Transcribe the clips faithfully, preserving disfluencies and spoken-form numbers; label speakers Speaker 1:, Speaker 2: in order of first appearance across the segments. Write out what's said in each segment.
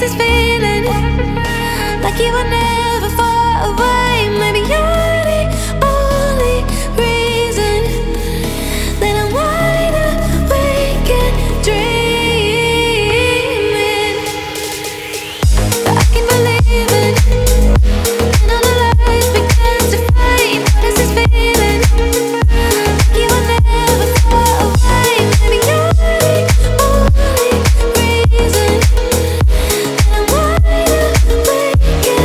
Speaker 1: this feeling? Like you were never far away. Maybe you're the only reason that I'm wide awake and dreaming. That I keep believing, and all the lies begin to fade. What is this feeling? Like you were never far away. Maybe you're the only reason that I'm wide awake and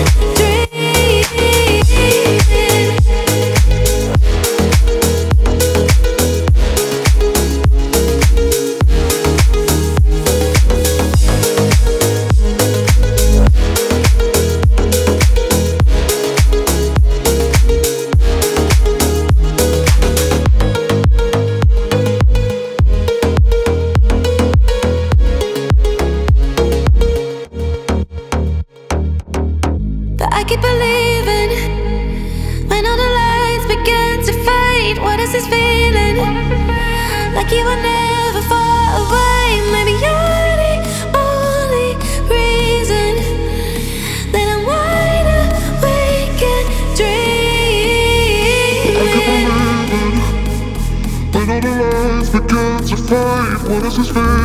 Speaker 1: I keep believing when all the lights begin to fade. What is this feeling? Like you were never far away. Maybe you're the only reason that I'm wide awake and dreaming.
Speaker 2: When all the lights begin to fade, what is this feeling?